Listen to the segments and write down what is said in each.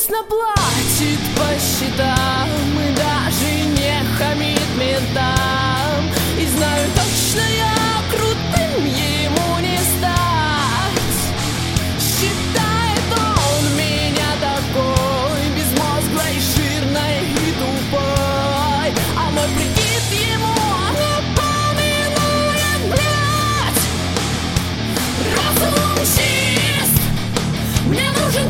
честно платит по счетам и даже не хамит ментам. И знаю точно, я крутым ему не стать. Считает он меня такой безмозглой, жирной и тупой, а мой прикид ему напоминает, блядь, разум чист. Мне нужен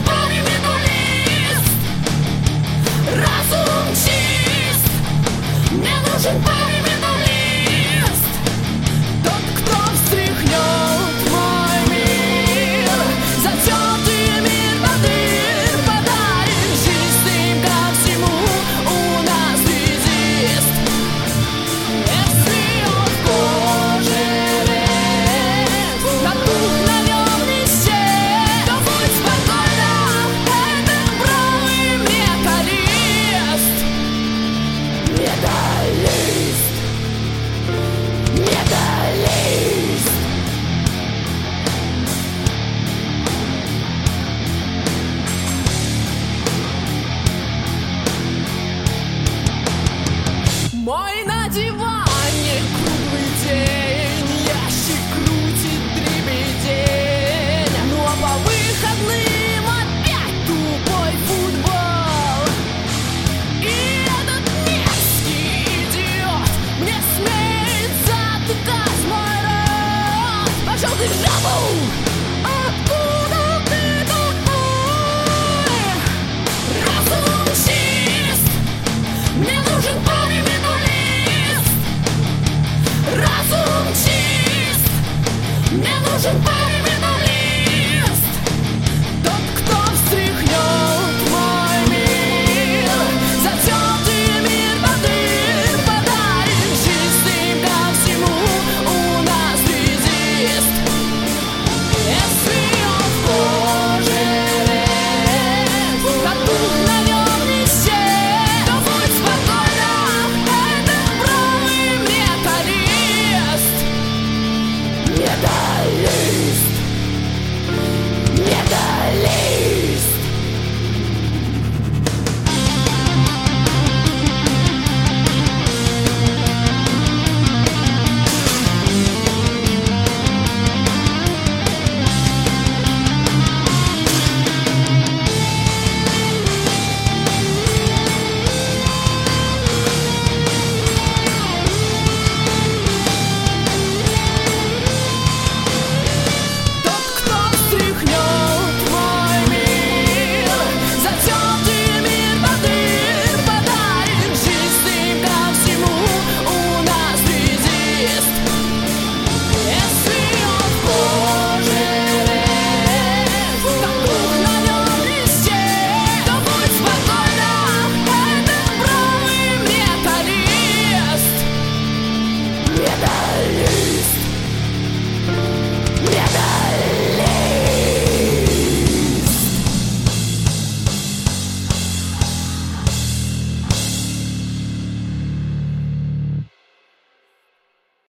парень-металлист. Разум чист. Мне нужен парень.